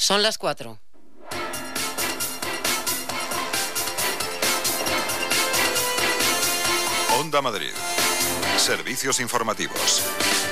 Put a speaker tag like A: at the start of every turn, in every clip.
A: Son las 4.
B: Onda Madrid. Servicios informativos.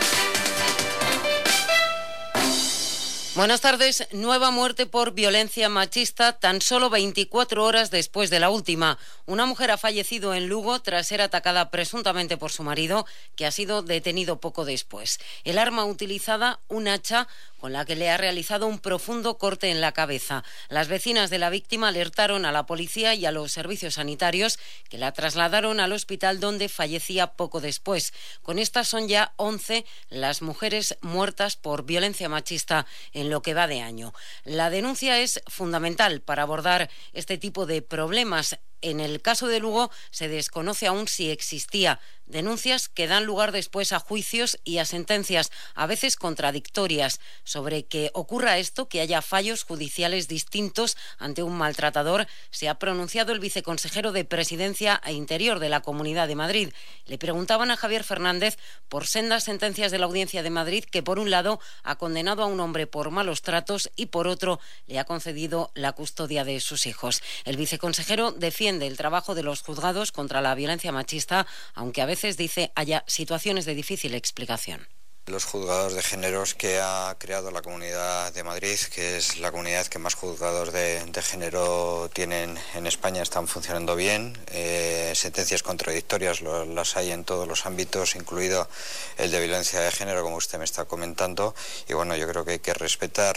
A: Buenas tardes. Nueva muerte por violencia machista tan solo 24 horas después de la última. Una mujer ha fallecido en Lugo tras ser atacada presuntamente por su marido, que ha sido detenido poco después. El arma utilizada, un hacha, con la que le ha realizado un profundo corte en la cabeza. Las vecinas de la víctima alertaron a la policía y a los servicios sanitarios, que la trasladaron al hospital donde fallecía poco después. Con estas son ya 11 las mujeres muertas por violencia machista en lo que va de año. La denuncia es fundamental para abordar este tipo de problemas. En el caso de Lugo se desconoce aún si existía. Denuncias que dan lugar después a juicios y a sentencias, a veces contradictorias, sobre que ocurra esto, que haya fallos judiciales distintos ante un maltratador. Se ha pronunciado el viceconsejero de Presidencia e Interior de la Comunidad de Madrid. Le preguntaban a Javier Fernández por sendas sentencias de la Audiencia de Madrid que, por un lado, ha condenado a un hombre por malos tratos y, por otro, le ha concedido la custodia de sus hijos. El viceconsejero defiende el trabajo de los juzgados contra la violencia machista, aunque a veces, dice, haya situaciones de difícil explicación.
C: Los juzgados de géneros que ha creado la Comunidad de Madrid, que es la comunidad que más juzgados de género tienen en España, están funcionando bien. Sentencias contradictorias las hay en todos los ámbitos, incluido el de violencia de género, como usted me está comentando. Y bueno, yo creo que hay que respetar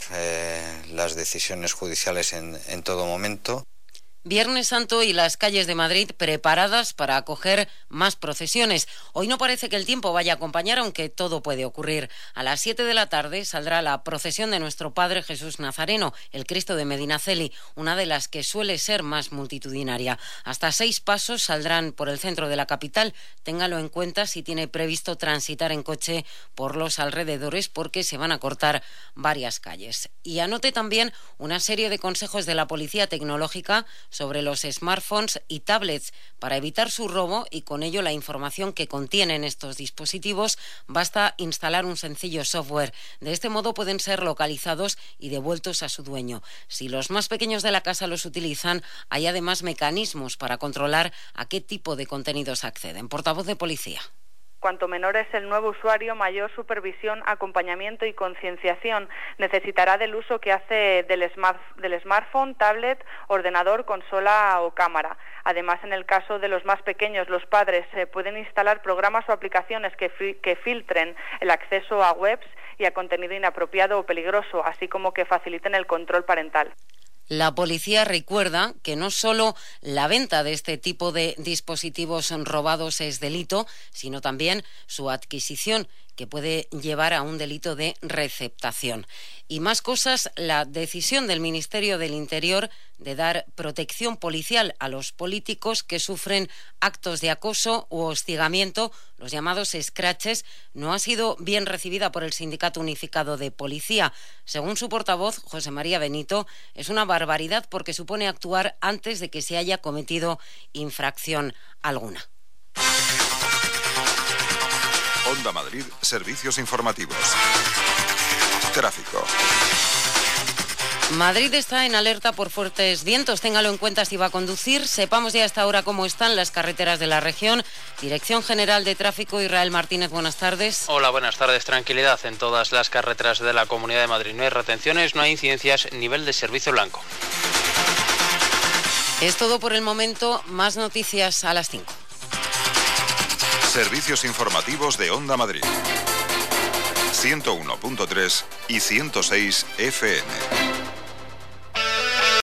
C: las decisiones judiciales en todo momento.
A: Viernes Santo y las calles de Madrid preparadas para acoger más procesiones. Hoy no parece que el tiempo vaya a acompañar, aunque todo puede ocurrir. A las 7 de la tarde saldrá la procesión de nuestro Padre Jesús Nazareno, el Cristo de Medinaceli, una de las que suele ser más multitudinaria. Hasta 6 pasos saldrán por el centro de la capital. Téngalo en cuenta si tiene previsto transitar en coche por los alrededores, porque se van a cortar varias calles. Y anote también una serie de consejos de la Policía Tecnológica sobre los smartphones y tablets para evitar su robo, y con ello la información que contienen estos dispositivos. Basta instalar un sencillo software. De este modo pueden ser localizados y devueltos a su dueño. Si los más pequeños de la casa los utilizan, hay además mecanismos para controlar a qué tipo de contenidos acceden. Portavoz de Policía.
D: Cuanto menor es el nuevo usuario, mayor supervisión, acompañamiento y concienciación necesitará del uso que hace del smartphone, tablet, ordenador, consola o cámara. Además, en el caso de los más pequeños, los padres pueden instalar programas o aplicaciones que filtren el acceso a webs y a contenido inapropiado o peligroso, así como que faciliten el control parental.
A: La policía recuerda que no solo la venta de este tipo de dispositivos robados es delito, sino también su adquisición, que puede llevar a un delito de receptación. Y más cosas, la decisión del Ministerio del Interior de dar protección policial a los políticos que sufren actos de acoso u hostigamiento, los llamados scratches, no ha sido bien recibida por el Sindicato Unificado de Policía. Según su portavoz, José María Benito, es una barbaridad porque supone actuar antes de que se haya cometido infracción alguna.
B: Onda Madrid, servicios informativos. Tráfico.
A: Madrid está en alerta por fuertes vientos. Téngalo en cuenta si va a conducir. Sepamos ya hasta ahora cómo están las carreteras de la región. Dirección General de Tráfico, Israel Martínez, buenas tardes.
E: Hola, buenas tardes. Tranquilidad en todas las carreteras de la Comunidad de Madrid. No hay retenciones, no hay incidencias, nivel de servicio blanco.
A: Es todo por el momento. Más noticias a las 5.
B: Servicios informativos de Onda Madrid. 101.3 y 106 FM.